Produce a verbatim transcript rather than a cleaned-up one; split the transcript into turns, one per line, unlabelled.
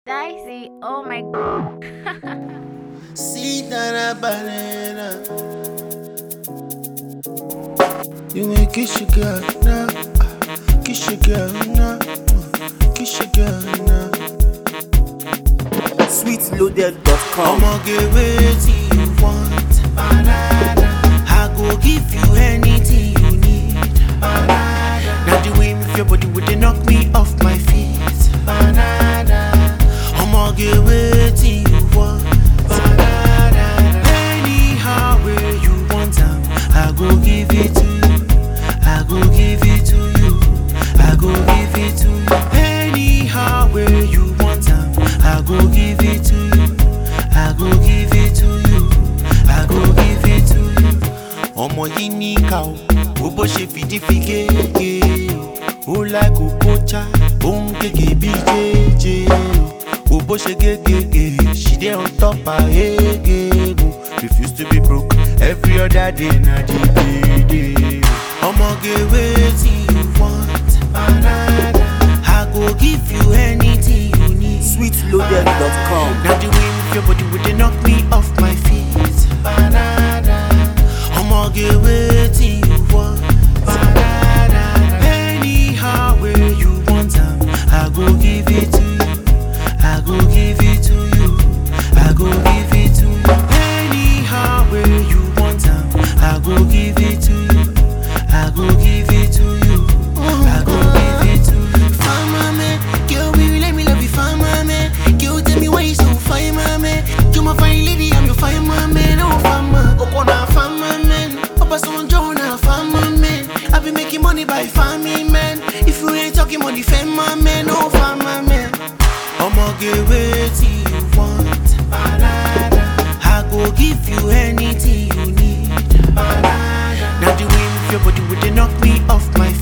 Dicey, oh my god.
See that banana. You may kiss your girl now. Kiss your girl now. Kiss your girl now.
sweet loaded dot com.
I'ma give anything you want. Banana. I go give you anything you need. Banana. Now the way with your body would they knock me off my feet. Banana. I'ma give anything you want. Banana. Anyhow where you want them, I go give it to you. I go give it to you. I go give it to you. Anyhow where you want them, I go give it to you. I go give it to you. I go give it to you. Ọmọ yìí ní ká o, ó bó ṣe fìdí fi kéèké o. Ó láì kó kócha, ó ń gègé bí jẹ́jẹ́ o. Ó bó ṣe gégége, she dey on top her ege o. Refuse to be broke, every other day na the payday. Ọmọge wetin you want, banana. I go give you anything you need.
sweet loaded dot com.
Now the way with your body would they knock me off my feet. Banana. Ọmọge wetin you want, banana. Anyhow where you want am, I go give it to you. I go give it to you. I go give it to you. Anyhow where you want am, I go give it to you. I go give it to you. I go give it to you. Fine, man, girl, baby, let me love you, fine, man. Girl, tell me why you so fine, man. You my fine lady, I'm your fine, man. Oh, fine, man. Oh, na fine, man. Papa, someone join a fine, man. I be making money by family, man. If you ain't talking money, fame, man. Oh, fine, man. Ọmọge wetin you want, banana. I go give you anything you need, banana. Now the way with your body would they knock me off my feet.